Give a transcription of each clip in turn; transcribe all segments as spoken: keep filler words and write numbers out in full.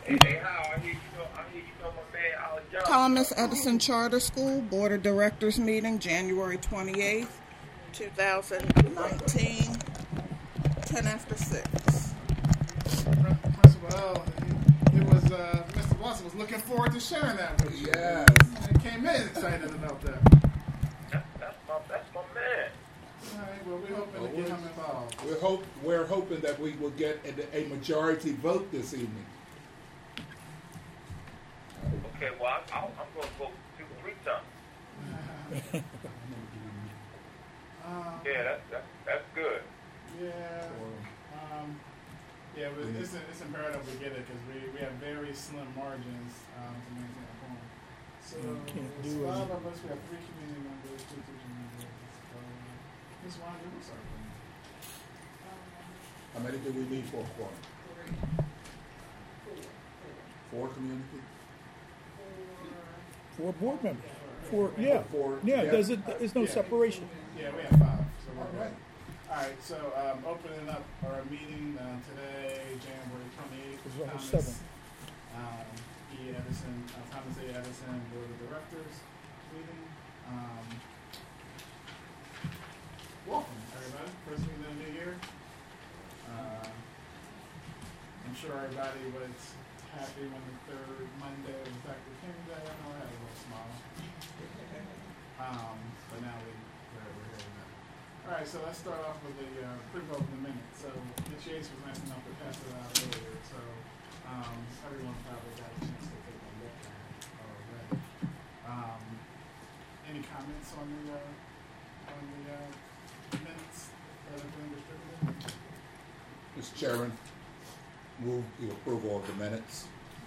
Hey, hey, how I hear you know, I hear you know my man Al Johnson. Thomas Edison Charter School Board of Directors meeting, January twenty-eighth, twenty nineteen, ten after six. Principal L, it was, uh, Mister Watson was looking forward to sharing that with you. Yes. I came in excited about that. That, that's my that's my man. All right, well, we're hoping Well, to get we're- him involved. We're, hope, we're hoping that we will get a, a majority vote this evening. Okay, well I, I'll, I'm gonna vote two three times. Um, Yeah, that's that's that's good. yeah. Um, yeah, but it's, it's imperative we get it because we, we have very slim margins um, to maintain a quorum. So, You can't it's do it. five of us. We have three community members, two teaching members. Uh, Miz Wanda, who's our quorum? How many do we need for a quorum? Four community? Four board members. Four, yeah. Four, Yeah, yeah. there's, a, there's no Yeah. separation. Yeah, we have five. So we're All good. right. All right, so um, opening up our meeting uh, today, January twenty-eighth. There's only Thomas, seven. Um, E. Edison, uh, Thomas A. Edison Board of Directors meeting. Um, welcome, everybody. First meeting of the new year. Uh, I'm sure everybody was happy when the third Monday was Doctor King Day. I know I had a little smile. Um, but now we, we're, we're here now. All right, so let's start off with the uh, pre-vote in a minute. So Mitch Yates was nice enough to pass it out earlier, so um, everyone probably got a chance to take a look at it already. Um, any comments on the uh, on the uh, minutes that have been distributed? Mister Chairman, move the approval of the minutes.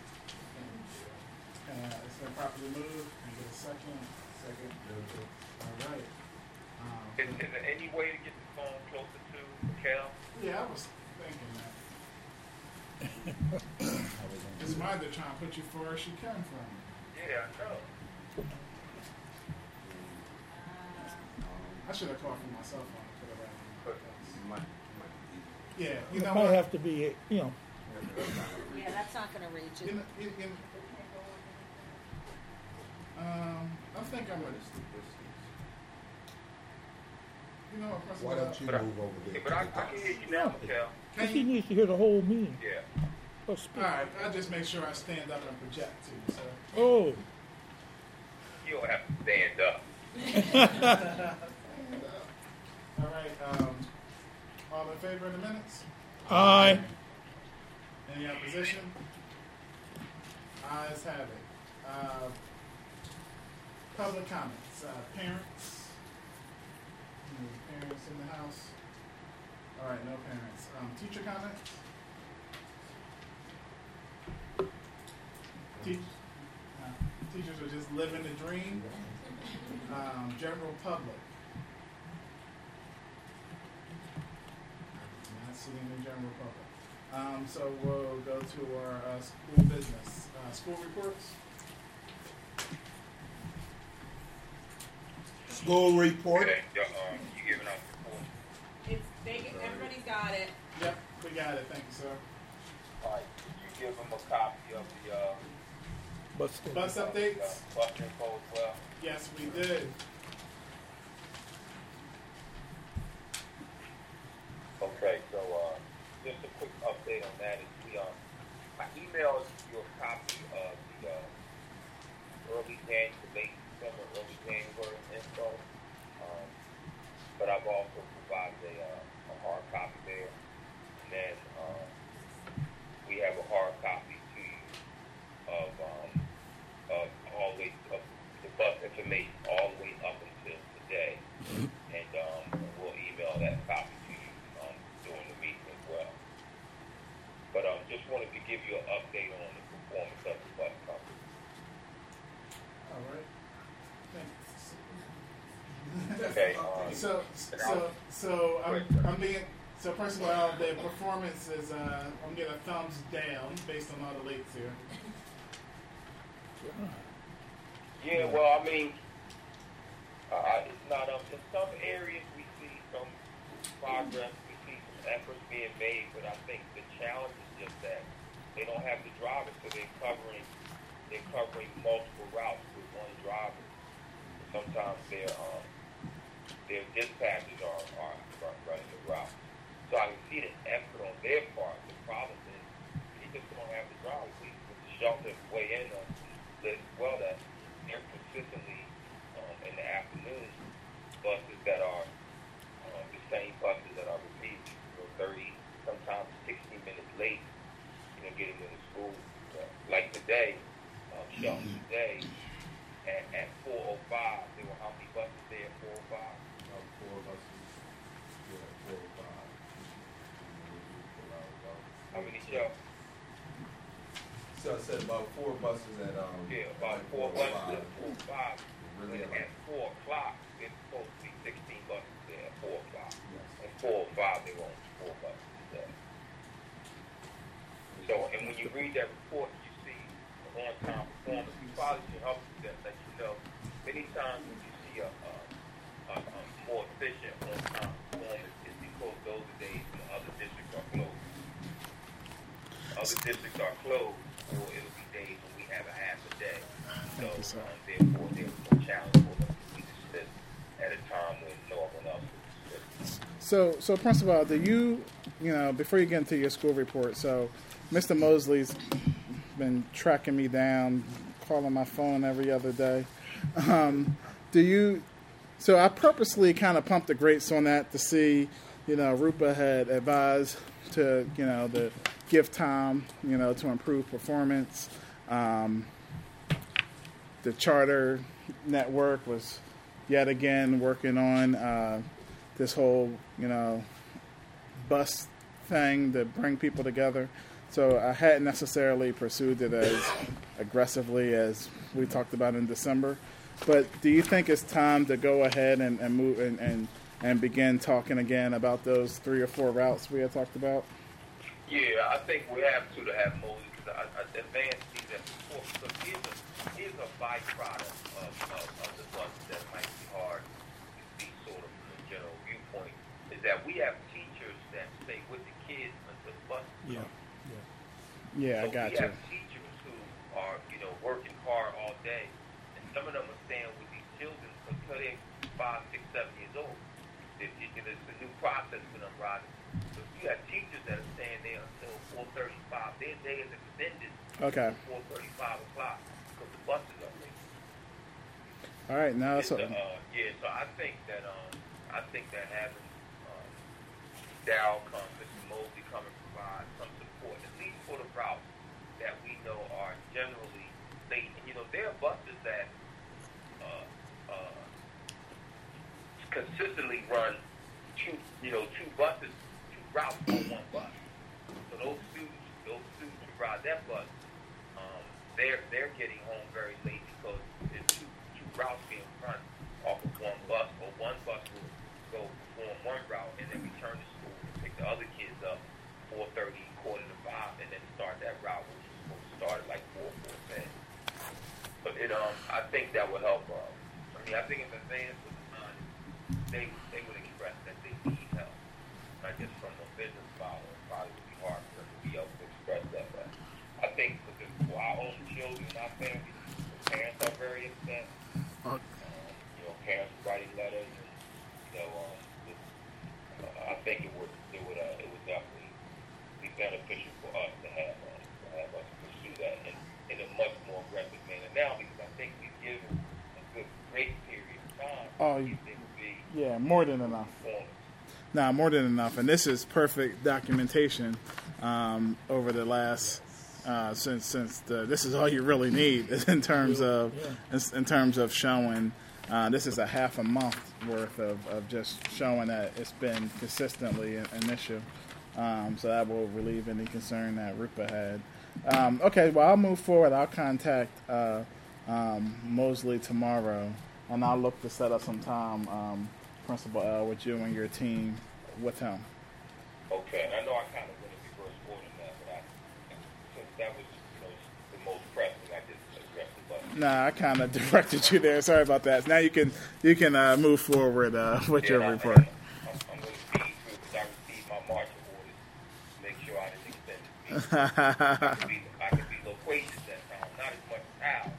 Uh, it's been properly moved. Can I get a second? Second. All right. Um, Is, is there any way to get the phone closer to Cal? Yeah, I was thinking that. It's mine to try and put you far as you can from. Yeah, I know. I should have called from my cell phone and put it right But on. Yeah, you It know might what? have to be, you know, Yeah, that's not gonna reach You it. know, you, you, um, I think I'm gonna. You know what, Principal? Why don't you But I- move over yeah, there? but I, I can hear you now, Cal. Can he you? needs to hear the whole meeting. Yeah. Or speak. All right, I'll just make sure I stand up and project too. So. Oh, You don't have to stand up. All right. Um, all in favor of the minutes? aye. Any opposition? Ayes have it. Uh, public comments. Uh, parents. Any parents in the house? All right, no parents. Um, teacher comments. Teach, uh, teachers are just living the dream. Um, general public. Not seeing the general public. Um, so we'll go to our uh, school business. Uh, school reports. School report. Okay, you, um, you giving out the report? It's, they, everybody's got it. Yep, we got it. Thank you, sir. All right, can you give them a copy of the uh, But still. Bus uh, updates. bus info as well? Yes, we did. Okay, so uh, just a quick update on that is we um, I emailed you a copy of the uh, early January, late December, early January info, um, but I've also provided a, uh, a hard copy there, and then um, we have a hard copy to you of um, of all the way of the bus information all the way up until today, and um, we'll email that copy to you um, during the meeting as well. But um, just wanted to give you an update on the performance of the bus company. All right. Thanks. Okay. Um, So, so, so I'm, I'm being. So first of all, the performance is. Uh, I'm getting a thumbs down based on all the leaks here. Yeah, well, I mean, uh, it's not um, in some areas we see some progress, we see some efforts being made, but I think the challenge is just that they don't have the driver, so they're covering they're covering multiple routes with one driver. Sometimes their um, their dispatchers are, are, are running the route. So I can see the effort on their part. The problem is they just don't have the driver. We with the shelter way in on as well that they're consistently um, in the afternoon buses that are um, the same buses that are repeating for thirty, sometimes sixty minutes late, you know, getting into school. So, like today, um, Shelton today, at, at four oh five, there were how many buses there at four oh five? About four buses. Yeah, four or five. How many, Shelton? So I said about four buses at, um. Yeah, about like four or buses five. at four oh five. Really But like- at four o'clock, it's supposed to be sixteen buses there at four o'clock. Yes. At four oh five, they were only four buses there. So, and when you read that report, you see the on-time performance. You probably should help you that, let you know. Many times when you see a, a, a, a more efficient on-time performance, it's because those are days when other districts are closed. Other districts are closed, or it'll be days when we have a half a day. So, you, sir. um, therefore, there's more challenge for them to be dismissed at a time when no one else is dismissed. So, so Principal, do you, you know, before you get into your school report, so Mister Mosley's been tracking me down, calling my phone every other day. Um, do you, so I purposely kind of pumped the brakes on that to see, you know, Rupa had advised to, you know, the give time, you know, to improve performance. Um, the charter network was yet again working on uh, this whole, you know, bus thing to bring people together. So I hadn't necessarily pursued it as aggressively as we talked about in December. But do you think it's time to go ahead and, and move and, and, and begin talking again about those three or four routes we had talked about? Yeah, I think we have to to have Moses because I, I advance these at before. So here's a here's a byproduct of, of, of the bus that might be hard to see sort of from a general viewpoint is that we have teachers that stay with the kids until the bus Yeah. comes. Yeah, I So got we you. have teachers who are, you know, working hard all day, and some of them are staying with these children until they're five, six, seven years old. It, it, it's a new process for them, Rodney. So you have teachers that are staying there until four thirty-five. Their day is extended Okay. to four thirty-five o'clock because the buses are late. All right. Now, It's so a, uh, yeah, so I think that um, I think that having um, Dow come, Mister Mosley come and provide some support, at least for the routes that we know are generally late. And you know, there are buses that uh, uh, consistently run two, you know, two buses, two routes on one bus. So those students, those students who ride that bus, um, they're they're getting home very late because there's two two routes being run off of one bus, or one bus will go perform one route and then return to school and pick the other kids up four thirty, quarter to five, and then start that route which is supposed to start at like four, four ten. But it um, I think that would help. Uh, I mean, I think if advance was designed, they they would express that they need help. I guess from a business model, it probably would be hard for them to be able to express that. But I think for, the, for our own children, our families, the parents are very upset. Uh, Um, you know, parents writing letters, and you know, um, it's, uh, I think it would it would uh, it would definitely be beneficial for us to have uh, to have us pursue that in, in a much more aggressive manner now, because I think we've given a good grace period of time. Oh, for these things to be yeah, more than enough. performed. Nah, more than enough. And this is perfect documentation um, over the last uh, since since the, this is all you really need in terms of in, in terms of showing. Uh, this is a half a month worth of, of just showing that it's been consistently an, an issue. Um, so that will relieve any concern that Rupa had. Um, okay, well, I'll move forward. I'll contact uh, um, Mosley tomorrow, and I'll look to set up some time, um, Principal L, with you and your team with him. Okay, and I know I kind of went in reverse order in that, but I, since that was, you know, the most pressing, I just addressed the button. Nah, I kind of directed you there. Sorry about that. Now you can you can uh, move forward uh, with Yeah, your and I- report. and I'm, I'm going to speed through because I received my marching orders to make sure I didn't extend the speed. I could be, I could be loquacious at times, not as much as Hal.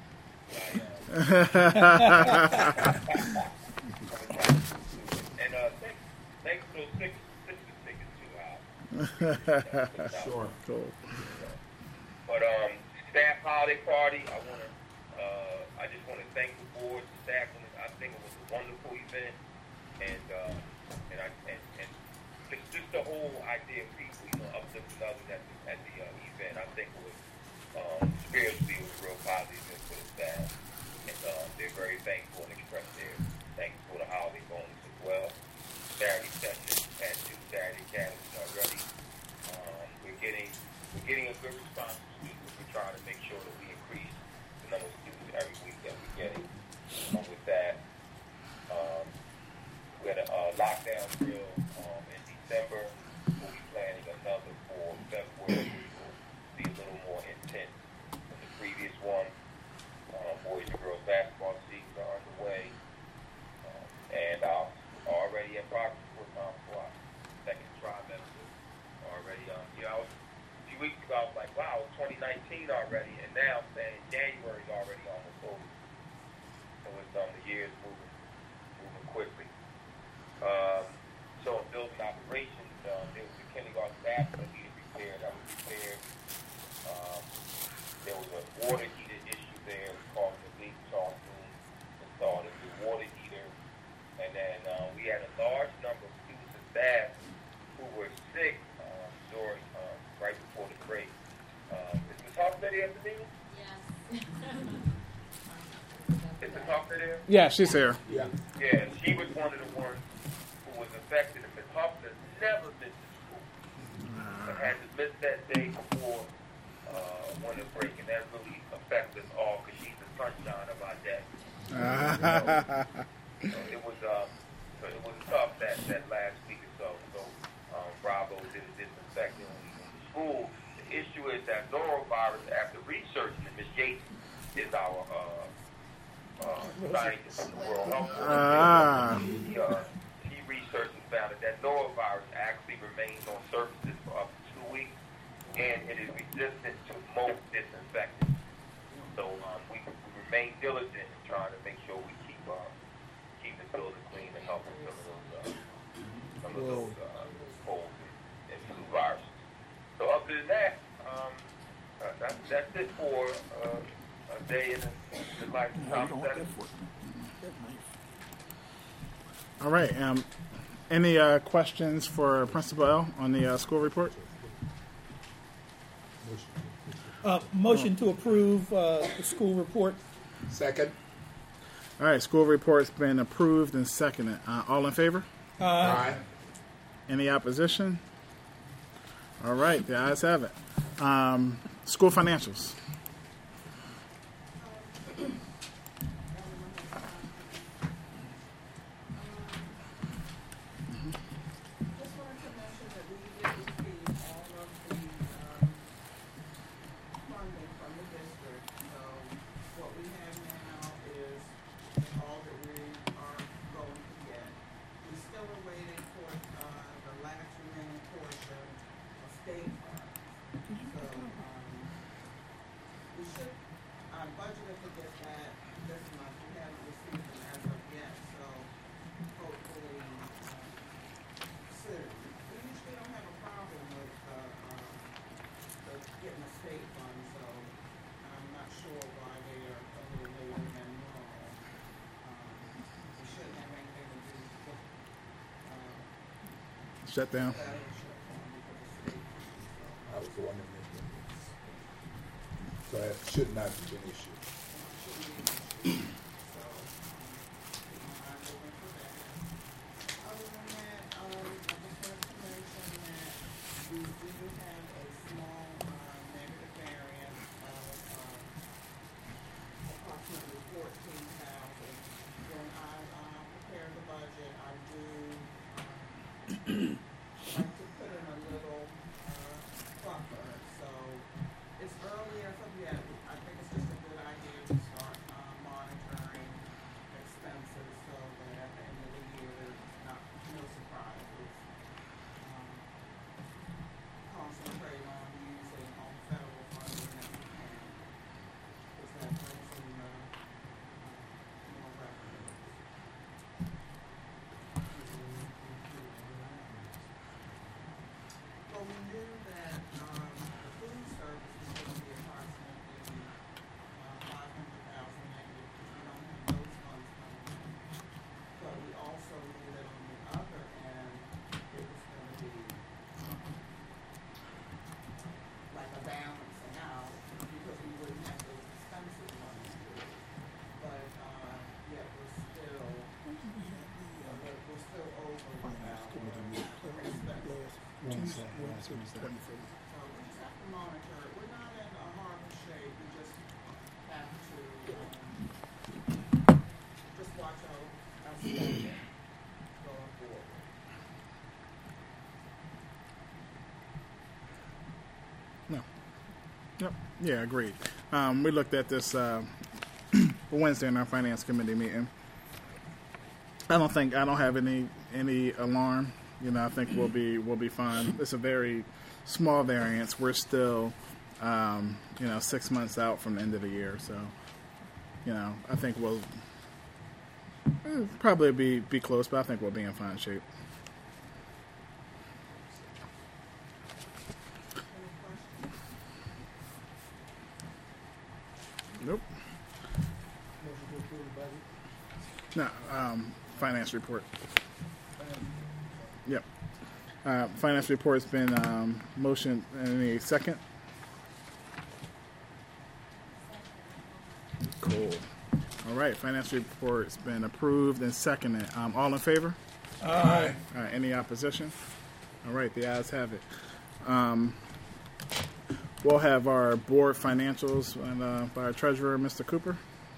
And uh, thanks, thanks for those six, six tickets too, Hal. Sure. Cool. But um, staff holiday party, I want to, uh, I just want to thank the board, the staff. I think it was a wonderful event, and uh, and I and, and just, just the whole idea of people, you know, uplifting others at the, at the uh, event. I think it was um, spiritually it was a real positive event for the staff, and uh, they're very thankful and express their thanks for the holiday bonus as well. Saturday session had two Saturday academies already. Um, we're getting we're getting a good response from students. We're trying to make sure that we increase the number of students every week that we're getting. Um, with that, um, we had a uh, lockdown drill um, in December. We'll be planning another for February, which will be a little more intense than the previous one. Um, boys and girls basketball seasons are underway, um, and I'm already in progress for um, for our second trimester. Already, um, yeah, I was, a few weeks ago I was like, wow, it's twenty nineteen already, and now I'm saying January is already almost over. So it's um, the year is moving, moving quickly. Um, so in building operations, um, there was a kindergarten bathroom that needed repaired. That was repaired. Um, there was a water heater issue there. We called the leak, saw soon, installed a new water heater. And then uh, we had a large number of students and staff who were sick um, during, um, right before the break. Um, is Miz Hoffman there at the meeting? Yes. Is Miz Hoffman there? Yeah, she's here. Yeah. Yeah, she was one of the ones who was affected. And Miz Hoffman never missed the school. I had to miss that day before uh, winter break, and that really affected us all because she's the sunshine of our day. So, so it was um, so it was tough that, that last week or so. So um, Bravo did a disinfecting in the school. The issue is that norovirus, after researching it, Miz Yates is our uh, uh, scientist from the World Health Organization. He, uh, he researched and found that that norovirus actually remains on surfaces for up to two weeks, and it is resistant to most disinfectants. So um, we, we remain diligent in trying to make sure we keep uh, keep the building clean and help with some of those uh, some of those uh, colds and, and flu viruses. So other than that, um, uh, that's that's it for uh, a day in the, the life of Tom Center. All right. Um, any uh, questions for Principal L on the uh, school report? Uh, motion to approve uh, the school report. Second. All right. School report's been approved and seconded. Uh, all in favor? Aye. Any opposition? All right. The ayes have it. Um, school financials. Just wanted to mention that we did receive all of the um, funding from the district. So what we have now is all that we are going to get. We still are waiting for uh, the last remaining portion of state funds. So um, we should, I budgeted to get that this month. We haven't received them as of yet. So hopefully. Um, soon. We usually don't have a problem with, uh, um, the getting the state funds, so I'm not sure why they are a little later than normal. Um, we shouldn't have anything to do with, uh, Shut down. that shutdown because of state funds, so. I was the one that made it. So that should not be an issue. Shouldn't be an issue. So, um, I'm looking for that. Other than that, um, I just wanted to mention that we do have a small, uh, negative variance of, um, approximately fourteen thousand. When I, uh, prepare the budget, I do, um, like to put in a little, uh, buffer, so it's early as of yet. I think it's just a good idea to twenty-three. So we just have to monitor it. We're not in a horrible shape. We just have to, um, just watch our, our spending going forward. No. Yep. Yeah, agreed. Um, we looked at this uh, Wednesday in our finance committee meeting. I don't think I don't have any any alarm. You know, I think we'll be we'll be fine. It's a very small variance. We're still, um, you know, six months out from the end of the year. So, you know, I think we'll eh, probably be be close, but I think we'll be in fine shape. Nope. No, um, finance report. Yep. Uh, finance report's been um, motion. Any second? Cool. All right. Finance report's been approved and seconded. Um, all in favor? Aye. All right. Any opposition? All right. The ayes have it. Um, we'll have our board financials and, uh, by our treasurer, Mister Cooper.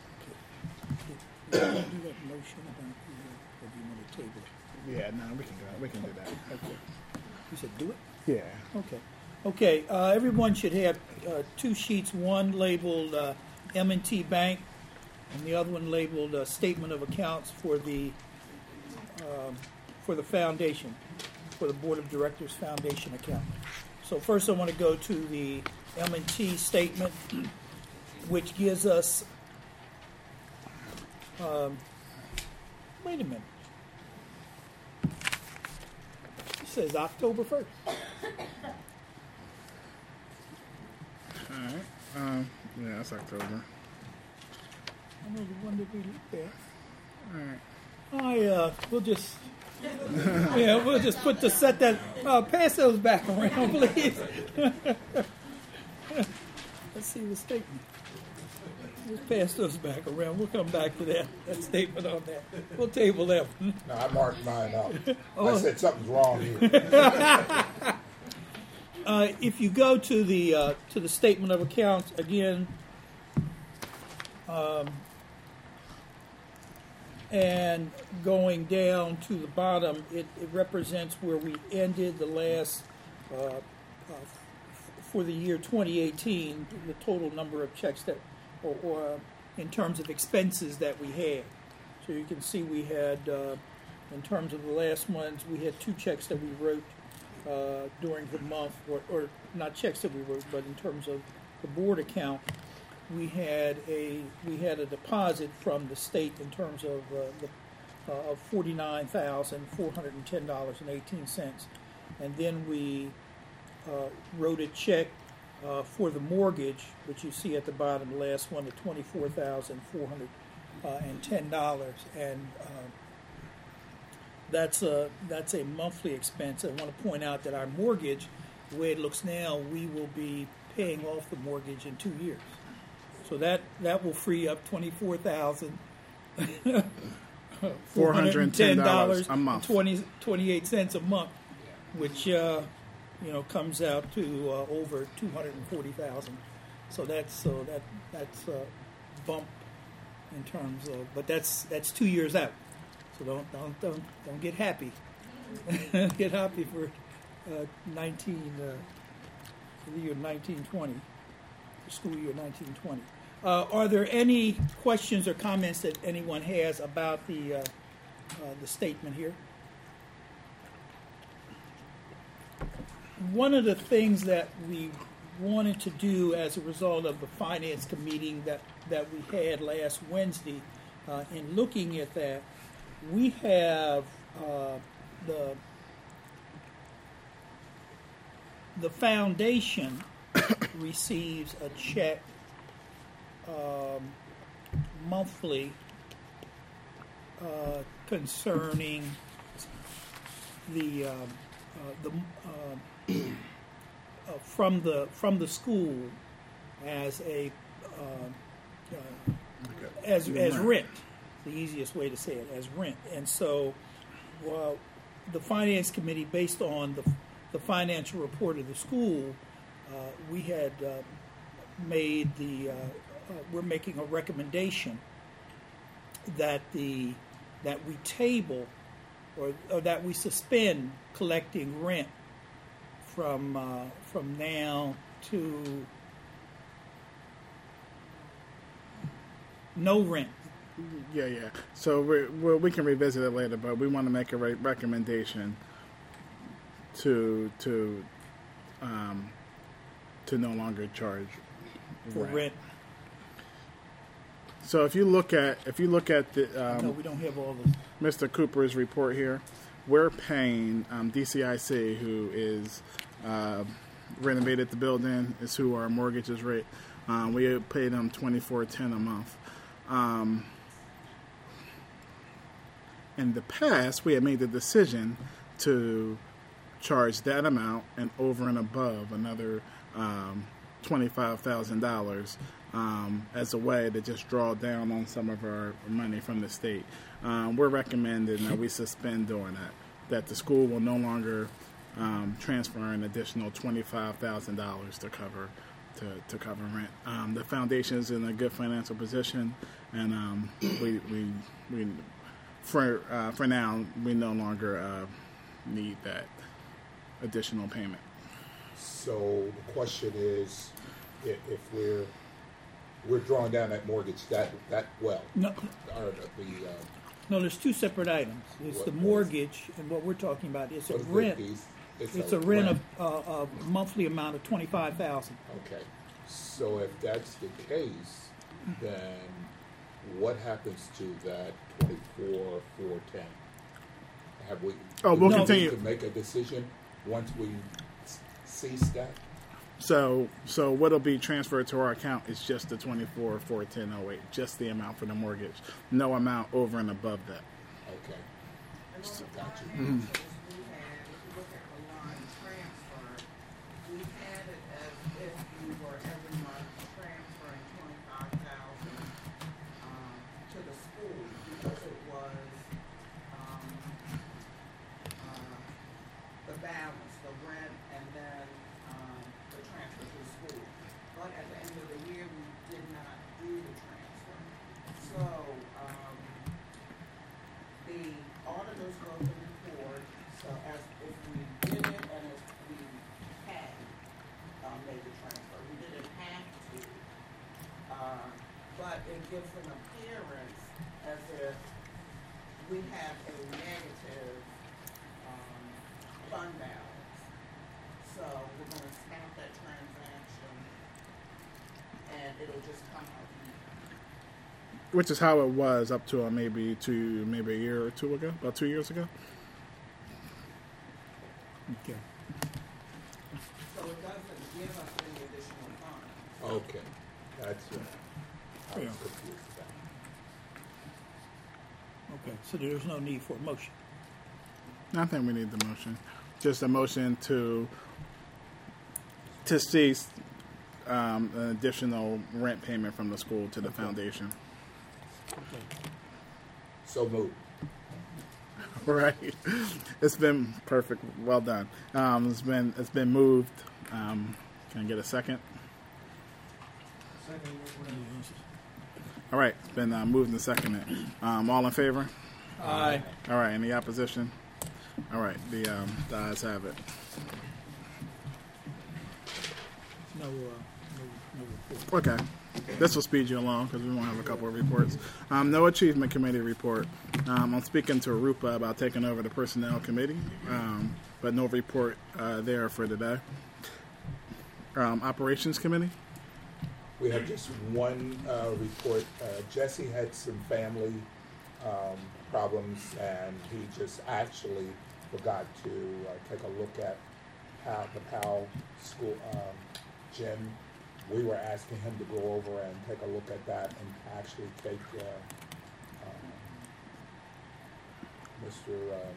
Do that motion about the, uh, or do you want to table it? Yeah. No, we can do that. We can do that. Okay. You said do it? Yeah. Okay. Okay, uh, everyone should have uh, two sheets, one labeled uh, M and T Bank, and the other one labeled uh, Statement of Accounts for the um, for the foundation, for the Board of Directors Foundation account. So first I want to go to the M and T statement, which gives us, um, wait a minute. It says October first. All right. Um, yeah, that's October. I know the one that we looked at. All right. I uh, we'll just yeah, we'll just put the set that uh, pass those back around, please. Let's see the statement. Just pass those back around. We'll come back to that that statement on that. We'll table that one. No, I marked mine up. I Oh. said something's wrong here. Uh, if you go to the uh, to the statement of accounts again, um, and going down to the bottom, it, it represents where we ended the last uh, uh, f- for the year twenty eighteen, the total number of checks that, or, or uh, in terms of expenses that we had. So you can see we had, uh, in terms of the last months, we had two checks that we wrote uh, during the month, or, or not checks that we wrote, but in terms of the board account, we had a we had a deposit from the state in terms of uh, the uh, of forty nine thousand four hundred and ten dollars and eighteen cents, and then we uh, wrote a check uh, for the mortgage, which you see at the bottom, the last one, at twenty four thousand four hundred and ten dollars, and uh, That's a that's a monthly expense. I want to point out that our mortgage, the way it looks now, we will be paying off the mortgage in two years. So that, that will free up twenty four thousand four hundred and ten dollars a month, twenty twenty eight cents a month, which uh, you know comes out to uh, over two hundred and forty thousand. So that's so that that's a bump in terms of, but that's that's two years out. So don't don't don't don't get happy. Get happy for uh, nineteen uh, for the year nineteen twenty, the school year nineteen twenty. Uh, are there any questions or comments that anyone has about the uh, uh, the statement here? One of the things that we wanted to do as a result of the finance committee that that we had last Wednesday, uh, in looking at that, we have uh, the the foundation receives a check um, monthly uh, concerning the uh, uh, the uh, uh, from the from the school as a uh, uh, as as rent. The easiest way to say it, as rent. And so, well, the finance committee, based on the the financial report of the school, uh, we had uh, made the, uh, uh, we're making a recommendation that the, that we table or, or that we suspend collecting rent from, uh, from now to no rent. Yeah, yeah. So we we we can revisit it later, but we want to make a re- recommendation to to um, to no longer charge For rent. So if you look at if you look at the um, No, we don't have all the. Mister Cooper's report here, we're paying um, D C I C, who is uh, renovated the building, is who our mortgage is rate. Um, we pay them twenty-four ten a month. Um, in the past, we had made the decision to charge that amount and over and above another um, twenty-five thousand dollars um, as a way to just draw down on some of our money from the state. Um, we're recommending that we suspend doing that, that the school will no longer um, transfer an additional twenty-five thousand dollars to cover to, to cover rent. Um, the foundation is in a good financial position, and um, we, we, we for uh, for now, we no longer uh, need that additional payment. So the question is, if, if we're we're drawing down that mortgage that that well, No, or the, the uh, no, there's two separate items. It's the What- mortgage, and what we're talking about is a what is it, rent. these- It's a rent of uh, a monthly amount of twenty-five thousand. Okay, so if that's the case, then what happens to that twenty-four four ten? Have we? Oh, do we'll we continue. need to make a decision once we s- cease that. So, so what'll be transferred to our account is just the twenty-four four ten oh eight, just the amount for the mortgage, no amount over and above that. Okay. And on the Gotcha. financials, we had, if you look at the line transfer, we had it as if we were every month transferring twenty-five thousand, um, to the school because it was, um, uh, the balance, the rent, and then, um, the transfer to the school. But at the end of the year, we did not do the transfer. So, um, the auditors wrote the report, so as if we did it and if we had, um, made the transfer, we didn't have to. Uh, but it gives an appearance as if we have a negative, um, fund balance. So we're gonna stop that transaction and it'll just come out. Which is how it was up to uh, maybe two, maybe a year or two ago, about two years ago. Okay. So it doesn't give us any additional funds. Okay, that's what I was Yeah. confused about. Okay. So there's no need for a motion. I think we need the motion, just a motion to to cease um, an additional rent payment from the school to the foundation. So moved. Right, it's been perfect. Well done. Um, it's been it's been moved. Um, can I get a second? All right, it's been uh, moved and seconded. Um, all in favor? Aye. All right, any opposition? All right, the um, the ayes have it. No, uh, no, no report. Okay, this will speed you along because we won't have a couple of reports. Um, no achievement committee report. Um, I'm speaking to Rupa about taking over the personnel committee, um, but no report uh, there for today. Um, operations committee. We have just one uh, report. Uh, Jesse had some family um, problems, and he just actually forgot to uh, take a look at how the Powell School um, gym. We were asking him to go over and take a look at that and actually take uh, um, Mister Um,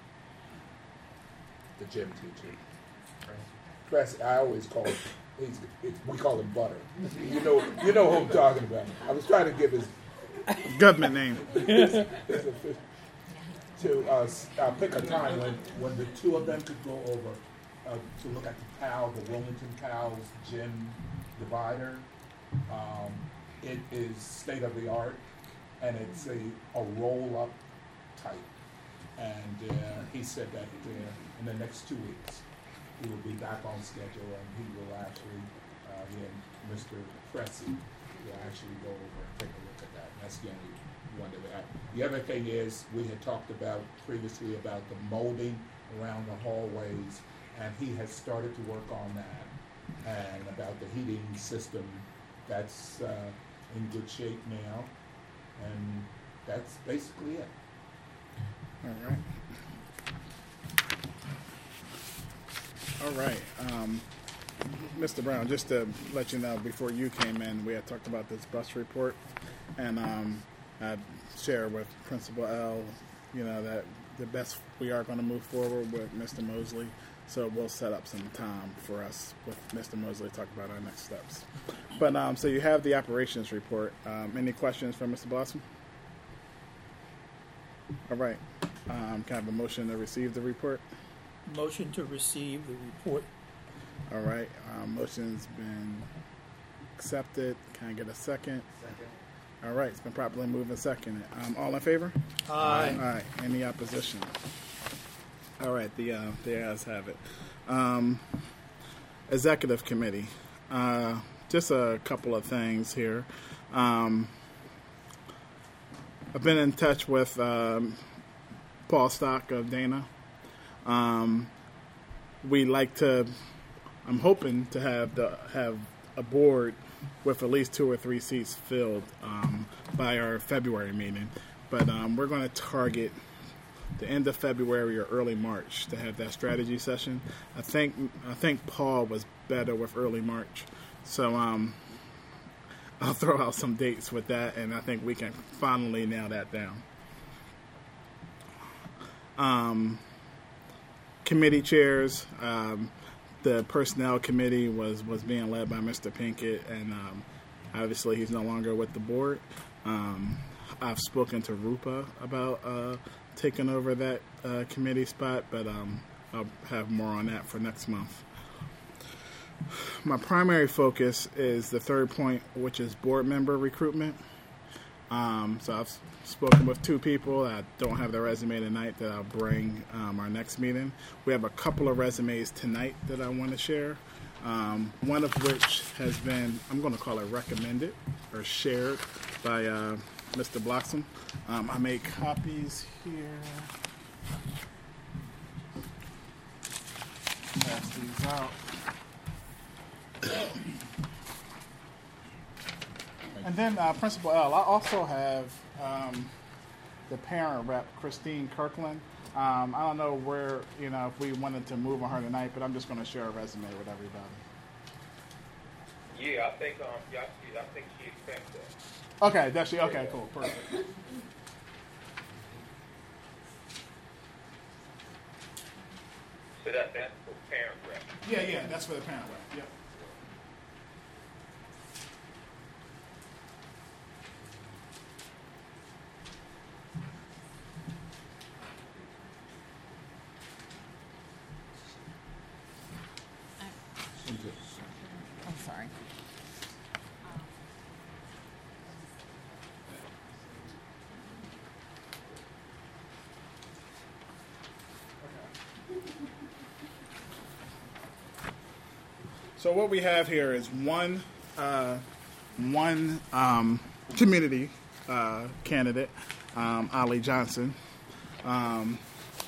the gym teacher. Chris, I always call him. He's, it's, we call him Butter. You know, you know who I'm talking about. I was trying to give his Government name. his official- to uh, s- uh, pick a time when, when the two of them could go over uh, to look at the P A L, the Wilmington P A L's gym divider. Um, it is state of the art, and it's a, a roll-up type. And uh, he said that uh, in the next two weeks, he will be back on schedule, and he will actually, uh, he and Mister Cressy will actually go over and take a look at that. And that's the only one that we have. The other thing is, we had talked about previously about the molding around the hallways, and he has started to work on that. And about the heating system, that's uh, in good shape now. And that's basically it. All right. All right. Um, Mister Brown, just to let you know, before you came in, we had talked about this bus report, and um, I shared with Principal L, you know, that the best we are going to move forward with Mister Mosley. So we'll set up some time for us with Mister Mosley to talk about our next steps. But um, so you have the operations report. Um, any questions for Mister Blossom? All right. Um, can I have a motion to receive the report? Motion to receive the report. All right. Um, motion's been accepted. Can I get a second? Second. All right. It's been properly moved and seconded. Um, all in favor? Aye. All right. Any opposition? All right. The uh, the ayes have it. Um, executive committee. Uh, just a couple of things here. Um, I've been in touch with um, Paul Stock of Dana. Um, we like to. I'm hoping to have the have a board with at least two or three seats filled um, by our February meeting, but um, we're going to target the end of February or early March to have that strategy session. I think I think Paul was better with early March, so um, I'll throw out some dates with that, and I think we can finally nail that down. Um, committee chairs. Um, the personnel committee was, was being led by Mister Pinkett, and um, obviously he's no longer with the board. Um, I've spoken to Rupa about uh, taking over that uh, committee spot, but um, I'll have more on that for next month. My primary focus is the third point, which is board member recruitment. Um, so I've spoken with two people. I don't have their resume tonight that I'll bring um, our next meeting. We have a couple of resumes tonight that I want to share, um, one of which has been, I'm going to call it recommended or shared by uh, Mister Blossom. Um, I made copies here. Pass these out. And then uh, Principal L, I also have um, the parent rep, Christine Kirkland. Um, I don't know where, you know, if we wanted to move on her tonight, but I'm just going to share a resume with everybody. Yeah, I think um, yeah, she, I think she expects that. Okay, does she? Okay, cool, perfect. So that that's for parent rep. Yeah, yeah, that's for the parent rep. Yep. I'm sorry. So what we have here is one uh, one um, community uh, candidate, um, Ollie Johnson, um,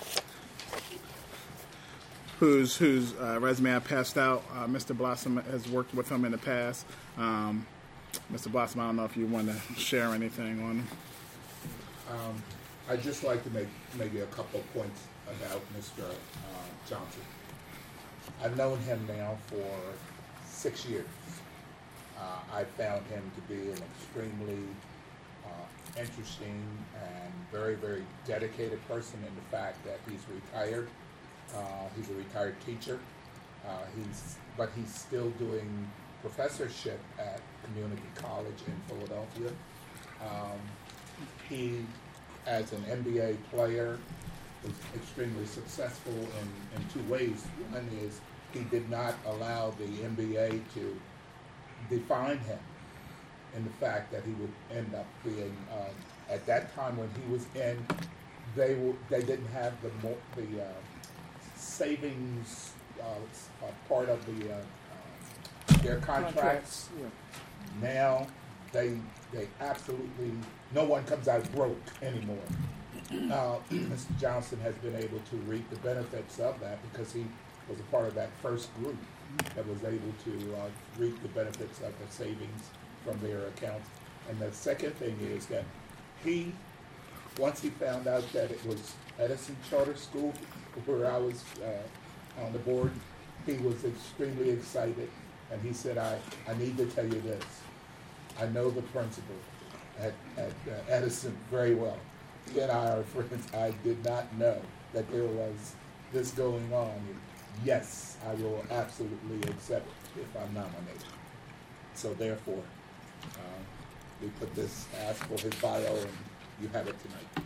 whose whose uh, resume I passed out. Uh, Mister Blossom has worked with him in the past. Um, Mister Blossom, I don't know if you want to share anything on him. Um, I'd just like to make maybe a couple of points about Mister Uh, Johnson. I've known him now for six years. Uh, I found him to be an extremely uh, interesting and very, very dedicated person in the fact that he's retired. Uh, he's a retired teacher. Uh, he's, but he's still doing professorship at community college in Philadelphia. Um, he, as an N B A player, was extremely successful in, in two ways. One is he did not allow the N B A to define him in the fact that he would end up being, um, at that time when he was in, they were, they didn't have the mo- the uh, savings uh, uh, part of the uh, uh, their contracts. Yeah. Now they they absolutely no one comes out broke anymore. Uh, Mister Johnson has been able to reap the benefits of that because he was a part of that first group that was able to uh, reap the benefits of the savings from their accounts. And the second thing is that he, once he found out that it was Edison Charter School, where I was uh, on the board, he was extremely excited. And he said, I, I need to tell you this. I know the principal at, at uh, Edison very well. He and I are friends. I did not know that there was this going on. Yes, I will absolutely accept it if I'm nominated. So therefore, uh, we put this, ask for his bio, and you have it tonight.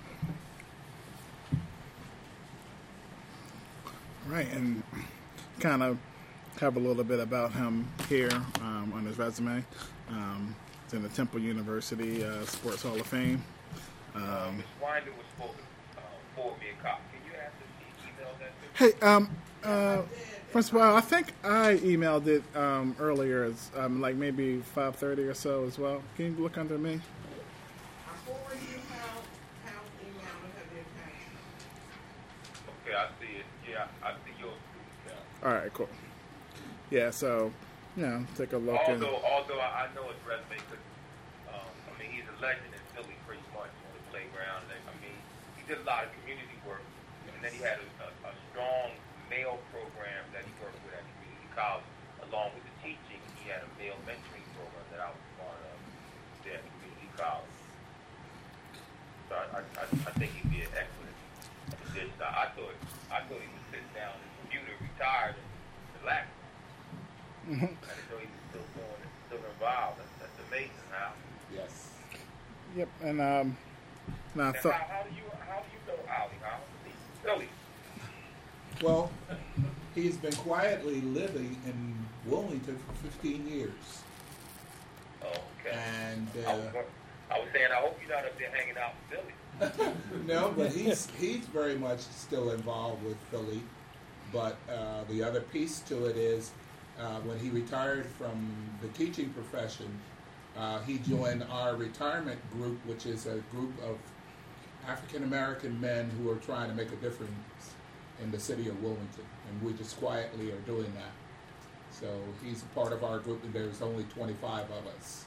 Right, and kind of have a little bit about him here um, on his resume. Um, it's in the Temple University uh, Sports Hall of Fame. Um, Um, Miz Winder was supposed to uh, forward me a copy. Can you ask if she emailed that to me? hey, um, uh, Principal, I think I emailed it um, earlier, as, um, like maybe five thirty or so as well. Can you look under me? I forward you how, how email and have the attachment. Okay, I see it. Yeah, I see yours too. Yeah. All right, cool. Yeah, so, you know, take a look. and, Although, although I, I know his resume, because um, I mean he's a legend in Philly pretty much on the playground. And, I mean he did a lot of community work, and then he had a, a, a strong male program that he worked with at community college, along with the teaching. He had a male mentoring program that I was part of there at community college. So I, I, I, I think he'd be an excellent addition. I, I thought I thought he would sit down and commuter, retired, and relax. Mhm. I didn't know he was still doing it, still involved. That's, that's amazing. How? Yes. Yep, and um, now I Now, thought. how, how do you how do you know Ali? How? Philly. Well, he's been quietly living in Wilmington for fifteen years. Oh, okay. And I, was, uh, I was saying, I hope you're not up there hanging out in Philly. no, but he's he's very much still involved with Philly. But uh, the other piece to it is uh, when he retired from the teaching profession, uh, he joined our retirement group, which is a group of African American men who are trying to make a difference in the city of Wilmington, and we just quietly are doing that. So he's a part of our group, and there's only twenty-five of us.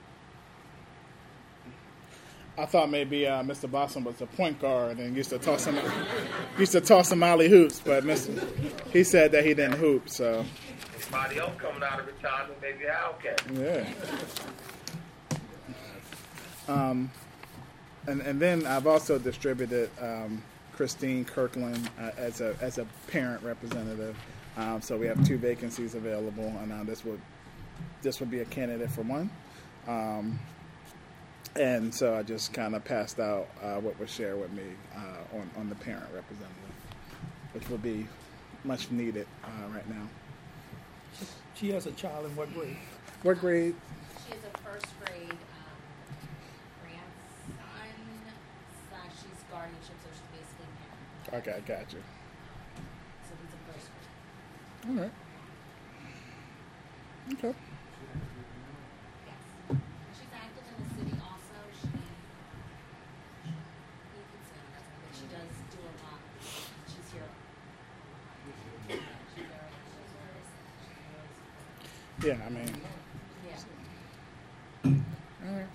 I thought maybe uh, Mister Blossom was a point guard and used to toss some used to toss some alley hoops, but Mister he said that he didn't hoop. So Anybody else coming out of retirement, maybe Al can. yeah. Um, and and then I've also distributed um, Christine Kirkland uh, as a as a parent representative. Um, so we have two vacancies available, and uh, this would this would be a candidate for one. Um, and so I just kind of passed out uh, what was shared with me uh, on on the parent representative, which would be much needed uh, right now. She has a child in what grade? What grade? She is a first grade um, grandson slash she's guardianship, so she's basically a parent. Okay, I got you. So he's a first grade. All right. Okay. Yes. She's active in the city also. She, you can see on her resume, but she does do a lot. She's here. She's very, she's very, Yeah, I mean. yeah. All right.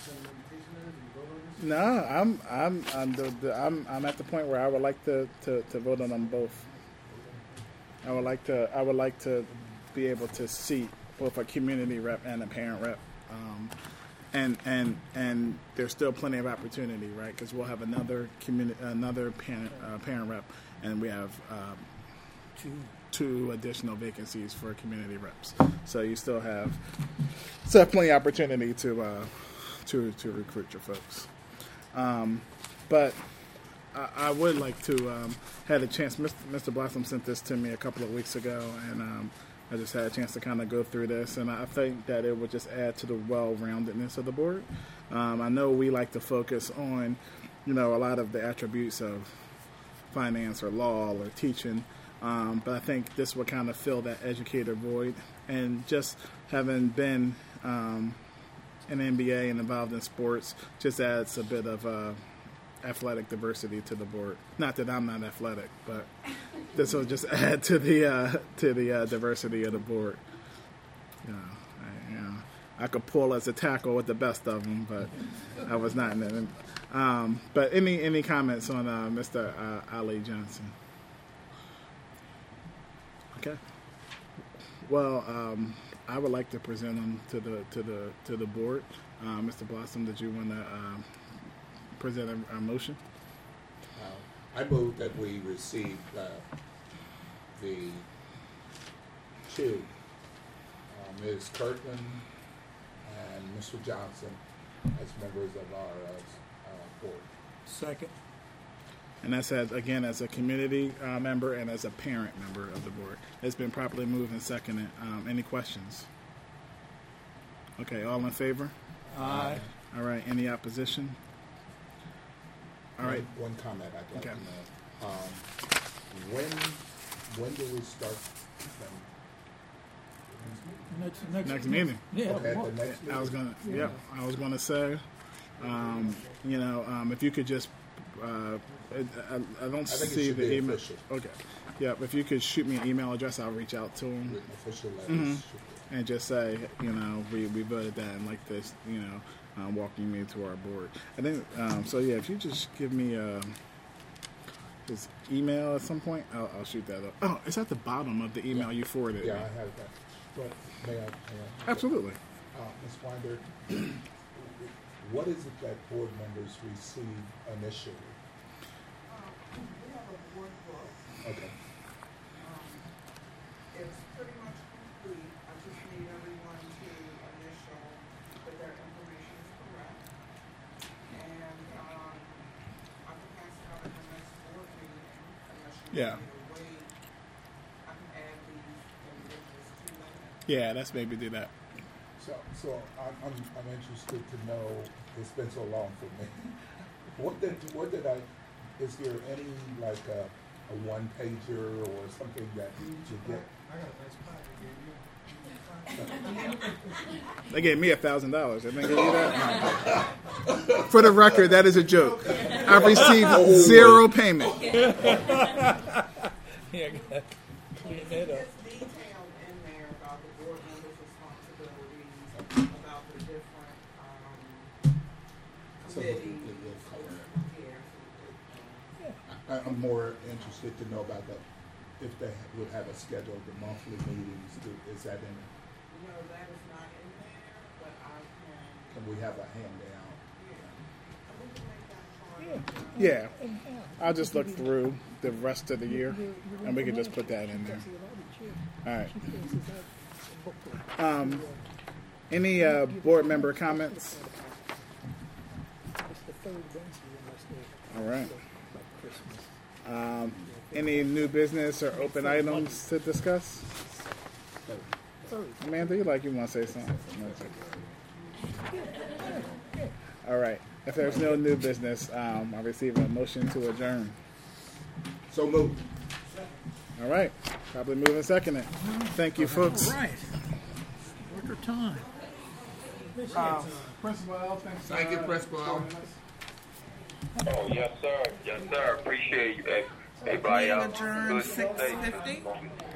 No, I'm I'm I'm the, the, I'm I'm at the point where I would like to, to, to vote on them both. I would like to I would like to be able to seat both a community rep and a parent rep, um, and and and there's still plenty of opportunity, right? Because we'll have another community another parent uh, parent rep, and we have um, Two. two additional vacancies for community reps. So you still have still have plenty of opportunity to uh, to to recruit your folks. Um, but I, I would like to um, had a chance. Mister Blossom sent this to me a couple of weeks ago, and um, I just had a chance to kind of go through this, and I think that it would just add to the well-roundedness of the board. Um, I know we like to focus on, you know, a lot of the attributes of finance or law or teaching, um, but I think this would kind of fill that educator void. And just having been um, an N B A and involved in sports just adds a bit of uh, athletic diversity to the board. Not that I'm not athletic, but this will just add to the uh, to the uh, diversity of the board. You know, I, you know, I could pull as a tackle with the best of them, but I was not in it. Um, but any any comments on uh, Mister Uh, Ali Johnson? Okay. Well, um, I would like to present him to the to the to the board. Uh, Mister Blossom, did you want to um, present a, a motion? Uh, I move that we receive uh, the two, uh, Miz Kirkland and Mister Johnson, as members of our uh, uh, board. Second. And that's as, again as a community uh, member and as a parent member of the board. It's been properly moved and seconded. Um, any questions? Okay, all in favor? Aye. All right, any opposition? All right. One, one comment I'd like Okay. to know. Um, when when do we start? Next, next, Next meeting. Yeah. Okay, well, the next meeting. I was gonna, yeah, I was gonna say, um, you know, um, if you could just, uh, I, I, I don't I think it see should the be email. official. Okay, yeah, if you could shoot me an email address, I'll reach out to him Written official letters. Mhm. should be- and just say, you know, we, we voted that and like this, you know, um, walking me to our board. I think, um, so yeah, if you just give me uh, his email at some point, I'll, I'll shoot that up. Oh, it's at the bottom of the email you forwarded. Yeah, me. I have that. But may I? May I Absolutely. Uh, Miz Winder, what is it that board members receive initially? Um, we have a board book. Okay. Um, it's pretty much complete. I just need everyone to initial that their information is correct. And, um, I can pass it out at the next board meeting unless you Yeah. want me to wait. I can add these individuals to that. Yeah, let's maybe do that. So, so I'm, I'm, I'm interested to know, it's been so long for me. What did, what did I, is there any, like, a, a one pager or something that you get? They gave me a thousand dollars. Didn't they give you that? For the record, that is a joke. I've received zero payment. Yeah, gotta clean that up. It's detailed in there about the board members' responsibilities, about the different, um, So committees. we'll- we'll cover it. Yeah, so, I, I'm more interested to know about the, if they would have a schedule of the monthly meetings, do- is that in, no, that is not in there, but I can, can we have a handout? yeah. We can make that part. Yeah, I'll just look through the rest of the year, and we can just put that in there. All right. Um, any uh, board member comments? All right. Um, any new business or open items to discuss? Amanda, you like you want to say something? All right. If there's no new business, um, I receive a motion to adjourn. So moved. All right. Probably moving second. Thank you, folks. All right. Record time. Uh, Principal L, thanks. Thank you, Principal L. Oh, yes, sir. Yes, sir. Appreciate you. Hey, everybody Meeting out. adjourned Good six day. fifty.